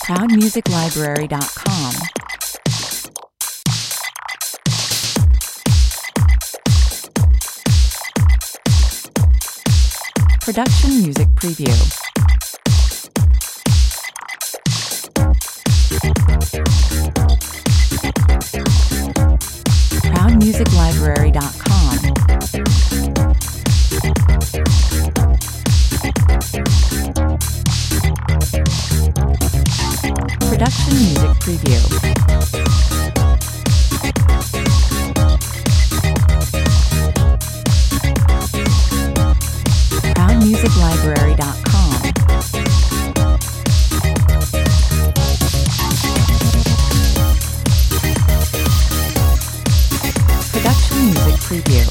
ProudMusicLibrary.com. Production Music Preview. ProudMusicLibrary.com. Production Music Preview. ProudMusicLibrary.com. Production Music Preview.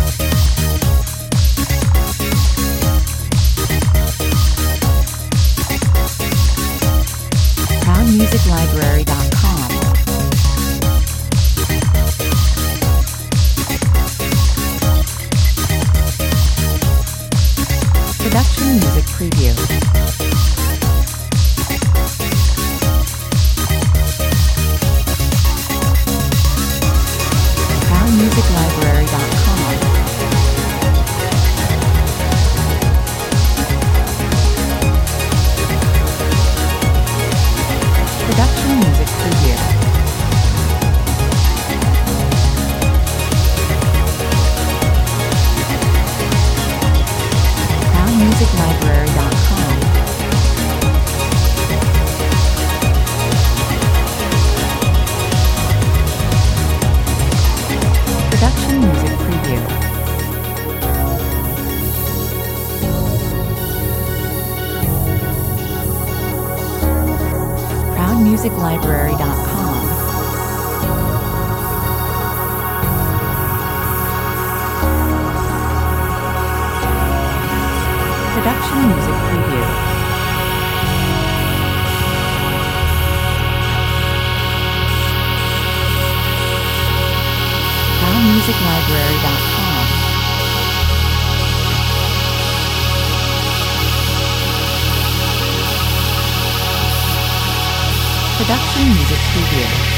ProudMusicLibrary.com. Production Music Preview. ProudMusicLibrary.com. Production Music Preview. ProudMusicLibrary.com. Production Music Preview. ProudMusicLibrary.com. Production Music Preview. ProudMusicLibrary.com. Production Music Preview.